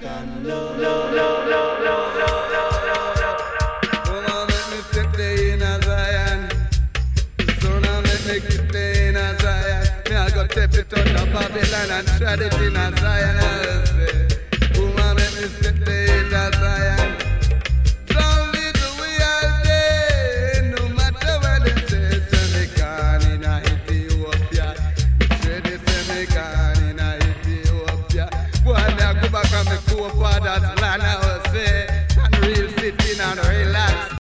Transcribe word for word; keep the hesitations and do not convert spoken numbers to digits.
African love. Love, love, love, love, love, love, love. Woman make me step there in a Zion. Son make me get there in a Zion. Me I go step it out of Babylon and tread it in a Zion.